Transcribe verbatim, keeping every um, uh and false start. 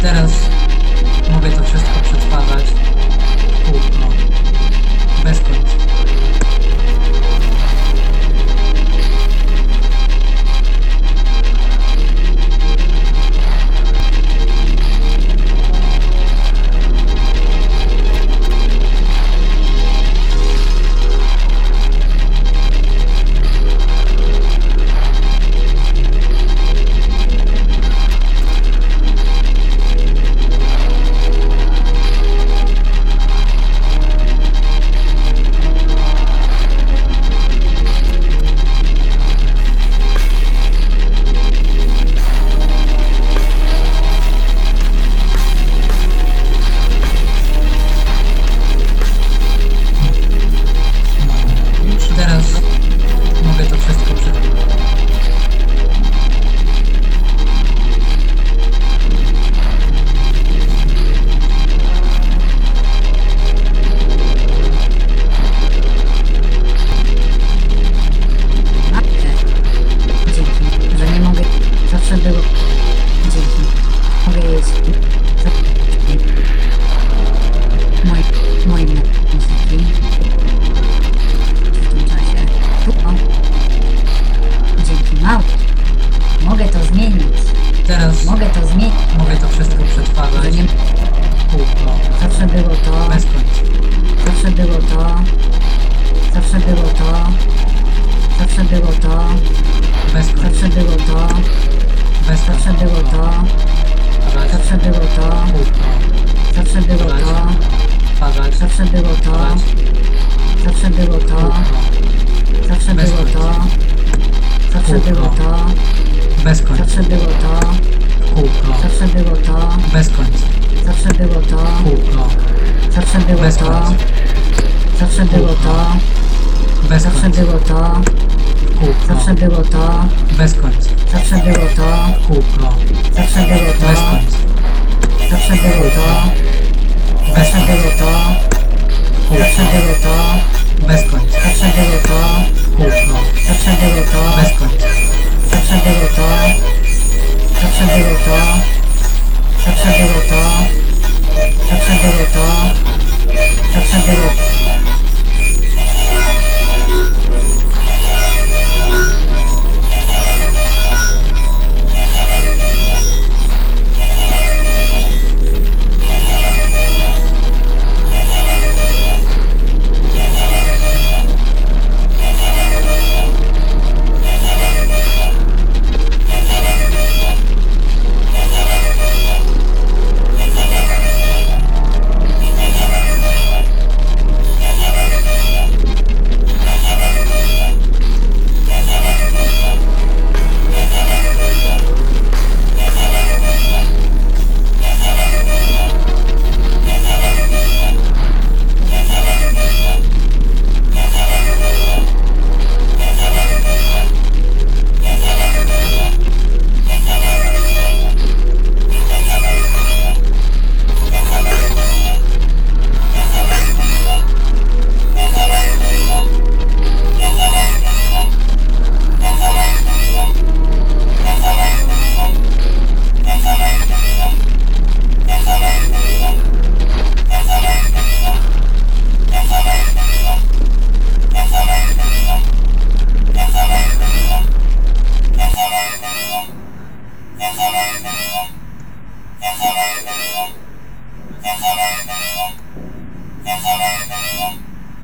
Teraz mogę to wszystko przetwarzać w kółko, bez końca. Teraz mogę to wszystko przetwarzać. Dzięki, że nie mogę. Zawsze było. Dzięki. Mogę jeść. Moi, moim muzyki. W tym czasie. Tu, o. Dzięki, mało. Mogę to zmienić. Teraz Mogę to zmienić. mogę to wszystko przetwarzać Że nie, w kółko, zawsze było to. bez końca. Zawsze było to. Zawsze było to. Zawsze było to. Bez końca. Zawsze było to. Bez Zawsze końca. było to. Przetwarzać Zawsze było to. w kółko, Zawsze było to. przetwarzać Zawsze było to. Zawsze było w to. kółko, Zawsze Bez było to. końca. Zawsze Kółko. było to. bez końca. Zawsze było to. W kółko, Zawsze było to. bez końca. Zawsze było to. W kółko, Zawsze było bez to. końca. Zawsze było to. Bez Zawsze końca. było to. W kółko, Zawsze było to. bez końca. Zawsze było to. W kółko, Zawsze było to. bez końca. Zawsze było to. Bez Zawsze końca. było to. W Zawsze kółko, było to. bez końca. Zawsze było to. W kółko, Zawsze było to. bez końca. Zawsze było to. Zawsze było to. Zawsze było to. Zawsze było to. Zawsze było to. Thank you.